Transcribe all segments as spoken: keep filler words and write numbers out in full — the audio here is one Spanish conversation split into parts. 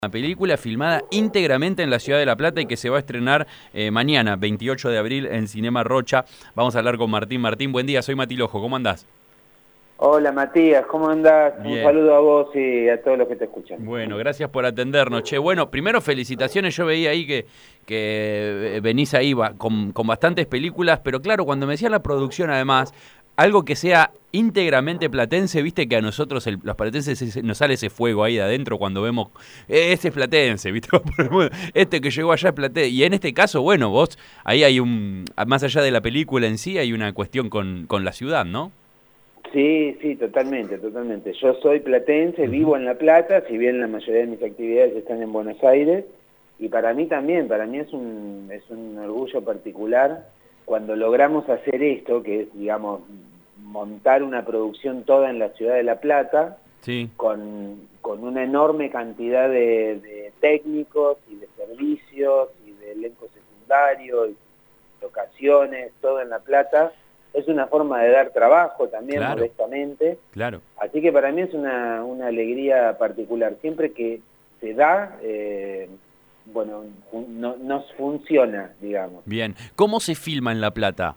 Una película filmada íntegramente en la ciudad de La Plata y que se va a estrenar eh, mañana, veintiocho de abril, en Cinema Rocha. Vamos a hablar con Martín. Martín, buen día, soy Mati Lojo, ¿cómo andás? Hola Matías, ¿cómo andás? Bien. Un saludo a vos y a todos los que te escuchan. Bueno, gracias por atendernos. Che, bueno, primero felicitaciones, yo veía ahí que, que venís ahí va, con, con bastantes películas, pero claro, cuando me decía la producción además, algo que sea íntegramente platense, viste que a nosotros el, los platenses nos sale ese fuego ahí de adentro cuando vemos, eh, este es platense, viste, este que llegó allá es platense, y en este caso, bueno, vos, ahí hay un, más allá de la película en sí, hay una cuestión con, con la ciudad, ¿no? Sí, sí, totalmente, totalmente. Yo soy platense, vivo en La Plata, si bien la mayoría de mis actividades están en Buenos Aires, y para mí también, para mí es un, es un orgullo particular cuando logramos hacer esto, que es, digamos, montar una producción toda en la ciudad de La Plata, sí. con, con una enorme cantidad de, de técnicos y de servicios y de elenco secundario y locaciones, todo en La Plata. Es una forma de dar trabajo también, Claro. modestamente. Claro. Así que para mí es una, una alegría particular. Siempre que se da, eh, bueno, no, nos funciona, digamos. Bien. ¿Cómo se filma en La Plata?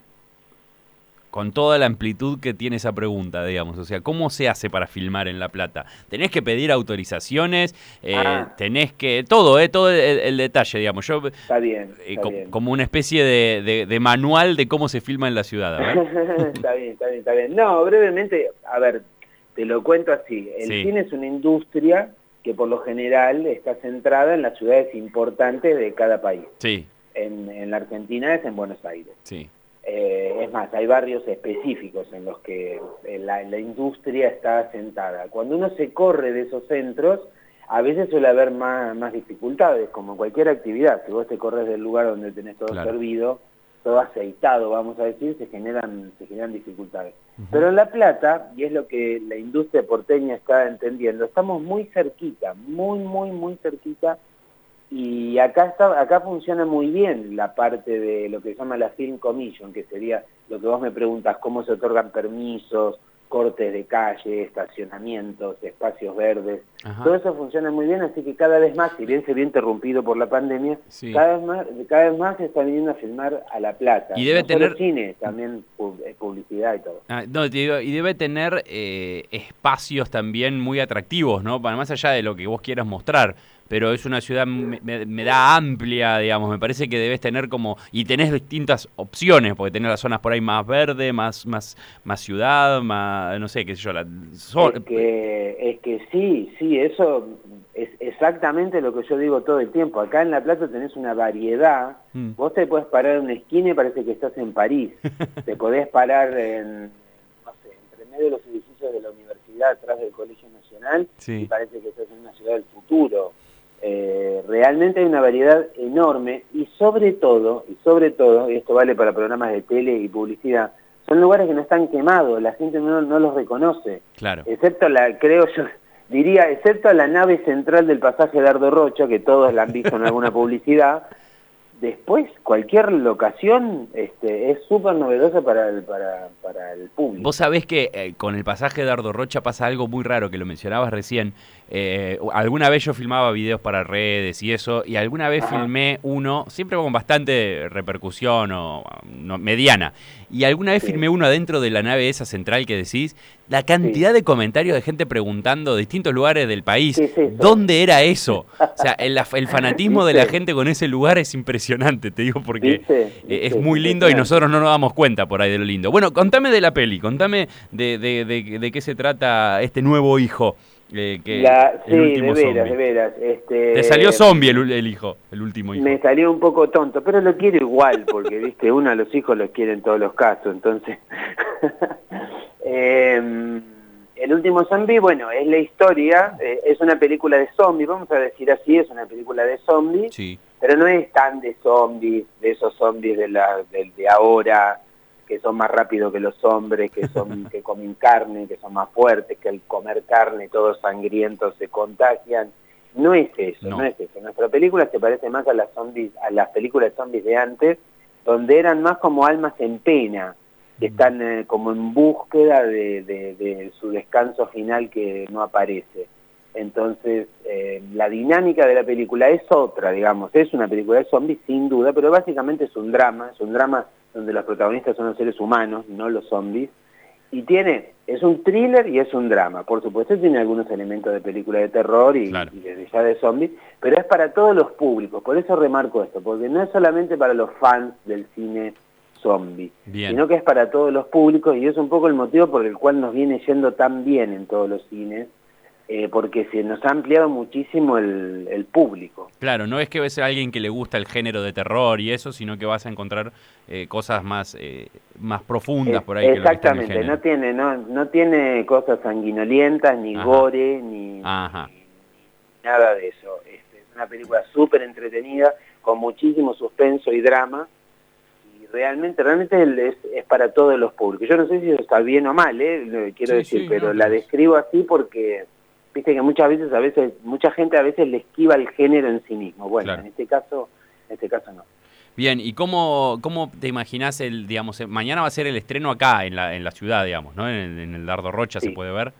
Con toda la amplitud que tiene esa pregunta, digamos. O sea, ¿cómo se hace para filmar en La Plata? ¿Tenés que pedir autorizaciones? Eh, Ah. ¿Tenés que...? Todo, ¿eh? Todo el, el detalle, digamos. Yo, Está bien, eh, está co bien. Como una especie de, de, de manual de cómo se filma en la ciudad, a ver. Está bien, está bien, está bien. No, brevemente, a ver, te lo cuento así. El Sí. cine es una industria que por lo general está centrada en las ciudades importantes de cada país. Sí. En, en la Argentina es en Buenos Aires. Sí. Eh, es más, hay barrios específicos en los que la, la industria está asentada. Cuando uno se corre de esos centros, a veces suele haber más, más dificultades, como cualquier actividad. Si vos te corres del lugar donde tenés todo Claro. servido, todo aceitado, vamos a decir, se generan, se generan dificultades. Uh-huh. Pero en La Plata, y es lo que la industria porteña está entendiendo, estamos muy cerquita, muy, muy, muy cerquita. Y acá está, acá funciona muy bien la parte de lo que se llama la Film Commission, que sería lo que vos me preguntas, cómo se otorgan permisos, cortes de calle, estacionamientos, espacios verdes. Ajá. Todo eso funciona muy bien, así que cada vez más, si bien se vio interrumpido por la pandemia, sí. cada vez más, cada vez más se está viniendo a filmar a La Plata. Y debe no tener solo cine, también publicidad y todo. Ah, no, te digo, y debe tener eh, espacios también muy atractivos, ¿no? Para más allá de lo que vos quieras mostrar. Pero es una ciudad, me, me, me da amplia, digamos, me parece que debes tener como, y tenés distintas opciones, porque tenés las zonas por ahí más verde, más más más ciudad, más, no sé, qué sé yo. La, so, es, que, es que sí, sí, eso es exactamente lo que yo digo todo el tiempo. Acá en La Plata tenés una variedad, mm. vos te podés parar en una esquina y parece que estás en París, te podés parar en, no sé, entre medio de los edificios de la universidad, atrás del Colegio Nacional, sí. y parece que estás en una ciudad del futuro. Eh, realmente hay una variedad enorme y sobre todo, y sobre todo, y esto vale para programas de tele y publicidad, son lugares que no están quemados, la gente no, no los reconoce. Claro. Excepto la, creo yo, diría, excepto la nave central del pasaje Dardo Rocha, que todos la han visto en alguna publicidad. Después, cualquier locación este, es súper novedosa para el, para, para el público. Vos sabés que eh, con el pasaje Dardo Rocha pasa algo muy raro, que lo mencionabas recién. Eh, alguna vez yo filmaba videos para redes y eso, y alguna vez Ajá. filmé uno, siempre con bastante repercusión o no, mediana, y alguna vez sí. filmé uno adentro de la nave esa central que decís, la cantidad sí. de comentarios de gente preguntando de distintos lugares del país, sí, sí, ¿dónde era eso? O sea, el, el fanatismo de la gente con ese lugar es impresionante, te digo, porque ¿Viste? Eh, es muy lindo y nosotros no nos damos cuenta por ahí de lo lindo. Bueno, contame de la peli, contame de, de, de, de qué se trata este nuevo hijo. Eh, que la, el sí, último de veras, zombie. de veras. Este, Te salió zombie el, el hijo, el último hijo. Me salió un poco tonto, pero lo quiero igual, porque, viste, uno a los hijos los quiere en todos los casos, entonces... eh, el último zombie, bueno, es la historia, eh, es una película de zombies, vamos a decir así, es una película de zombies, sí. pero no es tan de zombies, de esos zombies de, la, de, de ahora, que son más rápidos que los hombres, que son que comen carne, que son más fuertes, que al comer carne todos sangrientos se contagian. No es eso, no, no es eso. Nuestra película se parece más a las zombies, a las películas de zombies de antes, donde eran más como almas en pena, que están eh, como en búsqueda de, de, de su descanso final que no aparece. Entonces, eh, la dinámica de la película es otra, digamos, es una película de zombies sin duda, pero básicamente es un drama, es un drama donde los protagonistas son los seres humanos, no los zombies, y tiene, es un thriller y es un drama, por supuesto tiene algunos elementos de película de terror y, claro. y desde ya de zombies, pero es para todos los públicos, por eso remarco esto, porque no es solamente para los fans del cine zombie, bien. sino que es para todos los públicos y es un poco el motivo por el cual nos viene yendo tan bien en todos los cines, eh, porque se nos ha ampliado muchísimo el, el público. Claro, no es que ves a alguien que le gusta el género de terror y eso, sino que vas a encontrar eh, cosas más eh, más profundas por ahí. Exactamente, que lo que no tiene no no tiene cosas sanguinolientas, ni Ajá. gore, ni, Ajá. ni nada de eso. Es, es una película súper entretenida, con muchísimo suspenso y drama, y realmente realmente es, es para todos los públicos. Yo no sé si eso está bien o mal, ¿eh? quiero Sí, decir, sí, pero no, la pero... describo así porque... Viste que muchas veces, a veces, mucha gente a veces le esquiva el género en sí mismo. Bueno, claro. en este caso, en este caso no. Bien, ¿y cómo, cómo te imaginás el, digamos, mañana va a ser el estreno acá en la, en la ciudad, digamos, ¿no? En, en el Dardo Rocha Sí. se puede ver.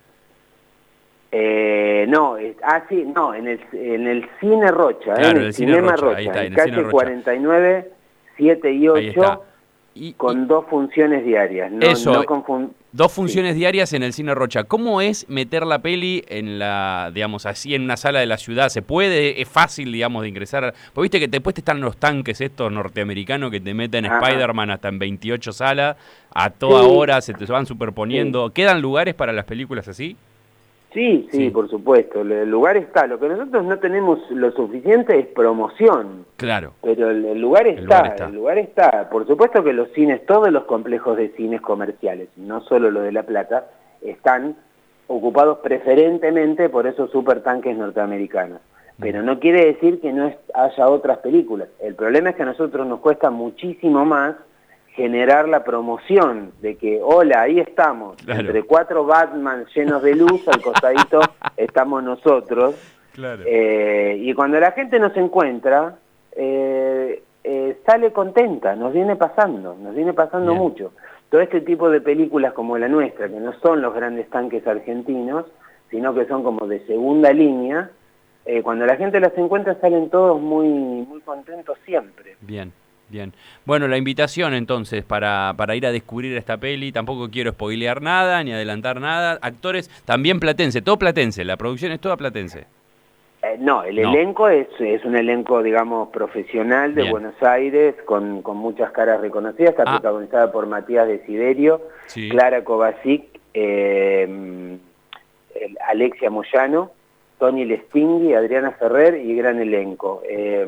Eh, no, es, ah sí, no, en el, en el Cine Rocha, Claro, ¿eh? en el, el Cine Cinema Rocha, Rocha, ahí está, en en el Cine calle Rocha. cuarenta y nueve, siete y Ahí está. ocho, Y, con y dos funciones diarias. No, eso, no confund... dos funciones sí. diarias en el Cine Rocha. ¿Cómo es meter la peli en la, digamos, así en una sala de la ciudad? ¿Se puede? ¿Es fácil, digamos, de ingresar? Porque viste que después te están los tanques estos norteamericanos que te meten Ajá. Spider-Man hasta en veintiocho salas, a toda sí. hora se te van superponiendo. Sí. ¿Quedan lugares para las películas así? Sí, sí, sí, por supuesto, el lugar está. Lo que nosotros no tenemos lo suficiente es promoción. Claro. Pero el, el, lugar, está, el lugar está, el lugar está. Por supuesto que los cines, todos los complejos de cines comerciales, no solo lo de La Plata, están ocupados preferentemente por esos supertanques norteamericanos. Pero no quiere decir que no es, haya otras películas. El problema es que a nosotros nos cuesta muchísimo más generar la promoción de que, hola, ahí estamos, claro. entre cuatro Batman llenos de luz, al costadito estamos nosotros. Claro. Eh, y cuando la gente nos encuentra, eh, eh, sale contenta, nos viene pasando, nos viene pasando Bien. mucho. Todo este tipo de películas como la nuestra, que no son los grandes tanques argentinos, sino que son como de segunda línea, eh, cuando la gente las encuentra salen todos muy, muy contentos siempre. Bien. Bien, bueno, la invitación entonces para, para ir a descubrir esta peli, tampoco quiero spoilear nada ni adelantar nada, actores también platense, todo platense, la producción es toda platense. Eh, no, el no. elenco es, es un elenco, digamos, profesional de Bien. Buenos Aires, con, con muchas caras reconocidas, está ah. protagonizada por Matías Desiderio, sí. Clara Kovacic, eh, Alexia Moyano, Tony Lestingui, Adriana Ferrer y gran elenco. Eh,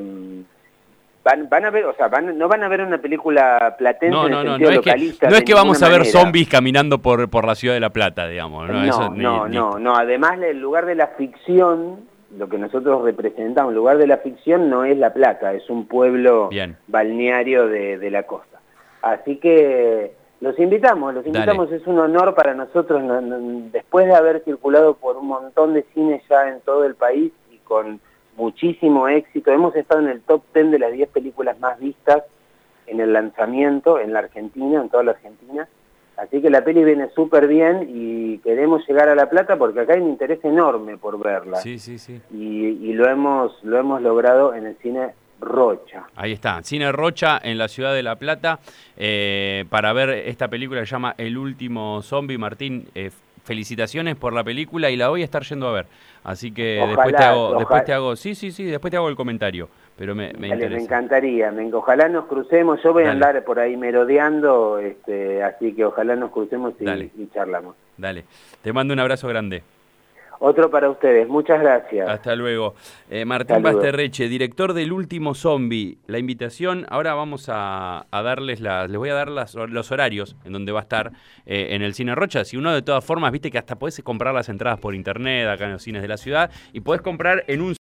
Van, van a ver, o sea, van, no van a ver una película platense no, en no, el no, sentido no es localista. Que, no es que vamos a ver manera. zombies caminando por, por la ciudad de La Plata, digamos. No, no, Eso, no, ni, no, ni... no. Además, el lugar de la ficción, lo que nosotros representamos, el lugar de la ficción no es La Plata, es un pueblo Bien. balneario de, de la costa. Así que los invitamos, los invitamos, Dale. Es un honor para nosotros, no, no, después de haber circulado por un montón de cines ya en todo el país y con muchísimo éxito. Hemos estado en el top ten de las diez películas más vistas en el lanzamiento en la Argentina, en toda la Argentina. Así que la peli viene súper bien y queremos llegar a La Plata porque acá hay un interés enorme por verla. Sí, sí, sí. Y, y lo hemos lo hemos logrado en el Cine Rocha. Ahí está, Cine Rocha en la ciudad de La Plata, eh, para ver esta película que se llama El Último Zombie. Martín, eh, felicitaciones por la película y la voy a estar yendo a ver. Así que ojalá, después te hago, ojalá. después te hago, sí, sí, sí, después te hago el comentario, pero me, me Dale, interesa. Me encantaría, me, ojalá nos crucemos, yo voy Dale. a andar por ahí merodeando, este, así que ojalá nos crucemos y, y charlamos. Dale, te mando un abrazo grande. Otro para ustedes, muchas gracias. Hasta luego. Eh, Martín Saludos. Basterreche, director del Último Zombie. La invitación, ahora vamos a, a darles las, les voy a dar las, los horarios en donde va a estar eh, en el Cine Rocha. Si uno de todas formas, viste que hasta podés comprar las entradas por internet acá en los cines de la ciudad y podés comprar en un